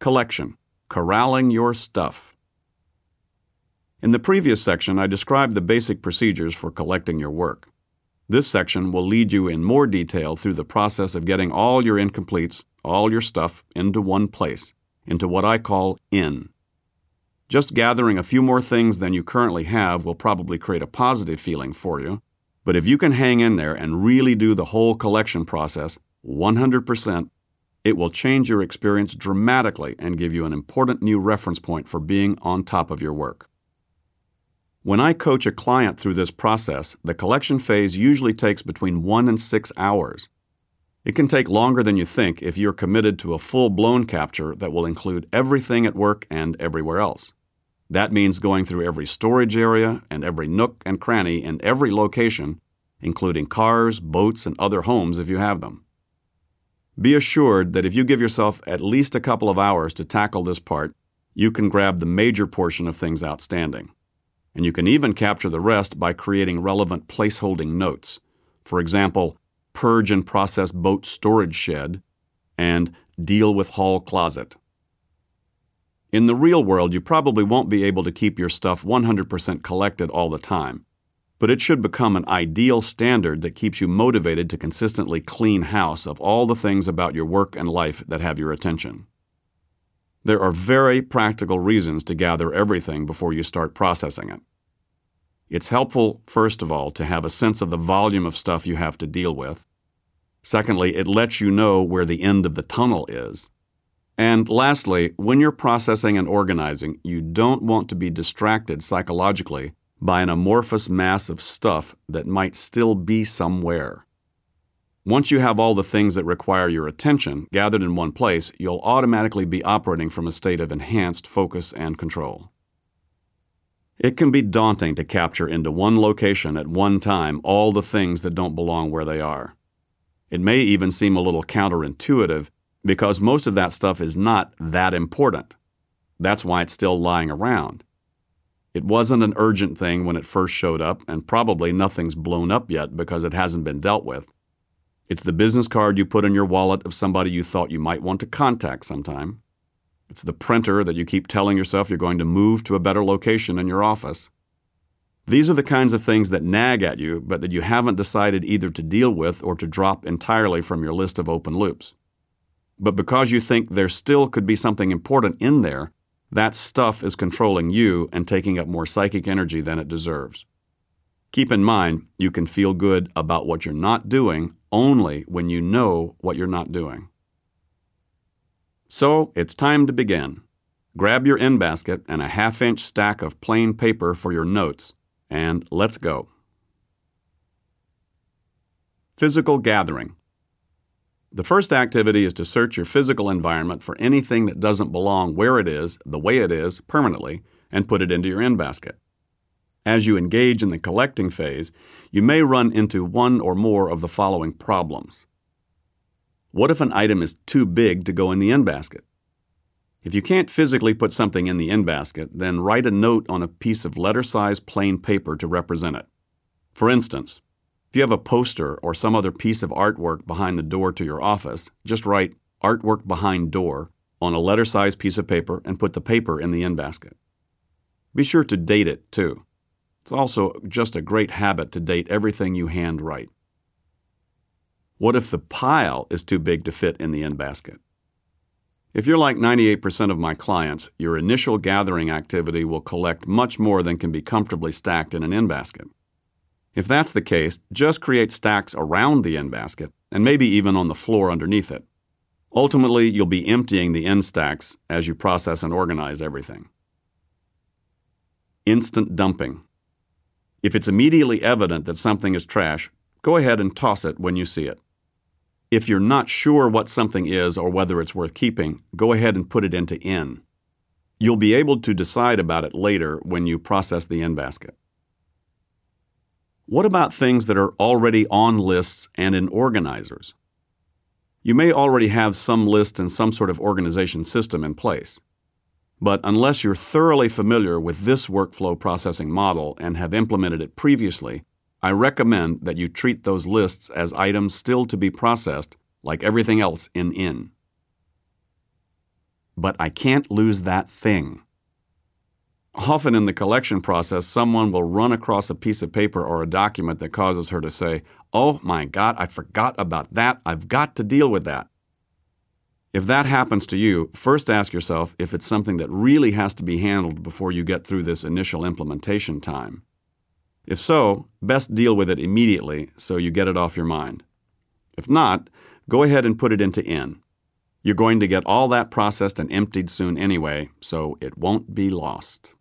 Collection, corralling your stuff. In the previous section, I described the basic procedures for collecting your work. This section will lead you in more detail through the process of getting all your incompletes, all your stuff, into one place, into what I call in. Just gathering a few more things than you currently have will probably create a positive feeling for you, but if you can hang in there and really do the whole collection process 100%, it will change your experience dramatically and give you an important new reference point for being on top of your work. When I coach a client through this process, the collection phase usually takes between 1 and 6 hours. It can take longer than you think if you're committed to a full-blown capture that will include everything at work and everywhere else. That means going through every storage area and every nook and cranny in every location, including cars, boats, and other homes if you have them. Be assured that if you give yourself at least a couple of hours to tackle this part, you can grab the major portion of things outstanding. And you can even capture the rest by creating relevant placeholding notes. For example, purge and process boat storage shed and deal with hall closet. In the real world, you probably won't be able to keep your stuff 100% collected all the time, but it should become an ideal standard that keeps you motivated to consistently clean house of all the things about your work and life that have your attention. There are very practical reasons to gather everything before you start processing it. It's helpful, first of all, to have a sense of the volume of stuff you have to deal with. Secondly, it lets you know where the end of the tunnel is. And lastly, when you're processing and organizing, you don't want to be distracted psychologically by an amorphous mass of stuff that might still be somewhere. Once you have all the things that require your attention gathered in one place, you'll automatically be operating from a state of enhanced focus and control. It can be daunting to capture into one location at one time all the things that don't belong where they are. It may even seem a little counterintuitive because most of that stuff is not that important. That's why it's still lying around. It wasn't an urgent thing when it first showed up, and probably nothing's blown up yet because it hasn't been dealt with. It's the business card you put in your wallet of somebody you thought you might want to contact sometime. It's the printer that you keep telling yourself you're going to move to a better location in your office. These are the kinds of things that nag at you, but that you haven't decided either to deal with or to drop entirely from your list of open loops. But because you think there still could be something important in there, that stuff is controlling you and taking up more psychic energy than it deserves. Keep in mind, you can feel good about what you're not doing only when you know what you're not doing. So, it's time to begin. Grab your in basket and a half-inch stack of plain paper for your notes, and let's go. Physical gathering. The first activity is to search your physical environment for anything that doesn't belong where it is, the way it is, permanently, and put it into your in basket. As you engage in the collecting phase, you may run into one or more of the following problems. What if an item is too big to go in the in basket? If you can't physically put something in the in basket, then write a note on a piece of letter-size plain paper to represent it. For instance, if you have a poster or some other piece of artwork behind the door to your office, just write "Artwork Behind Door" on a letter-size piece of paper and put the paper in the in basket. Be sure to date it, too. It's also just a great habit to date everything you handwrite. What if the pile is too big to fit in the in basket? If you're like 98% of my clients, your initial gathering activity will collect much more than can be comfortably stacked in an in basket. If that's the case, just create stacks around the in basket and maybe even on the floor underneath it. Ultimately, you'll be emptying the in stacks as you process and organize everything. Instant dumping. If it's immediately evident that something is trash, go ahead and toss it when you see it. If you're not sure what something is or whether it's worth keeping, go ahead and put it into in. You'll be able to decide about it later when you process the in basket. What about things that are already on lists and in organizers? You may already have some lists and some sort of organization system in place. But unless you're thoroughly familiar with this workflow processing model and have implemented it previously, I recommend that you treat those lists as items still to be processed like everything else in. but I can't lose that thing. Often in the collection process, someone will run across a piece of paper or a document that causes her to say, "Oh my God, I forgot about that. I've got to deal with that." If that happens to you, first ask yourself if it's something that really has to be handled before you get through this initial implementation time. If so, best deal with it immediately so you get it off your mind. If not, go ahead and put it into in. You're going to get all that processed and emptied soon anyway, so it won't be lost.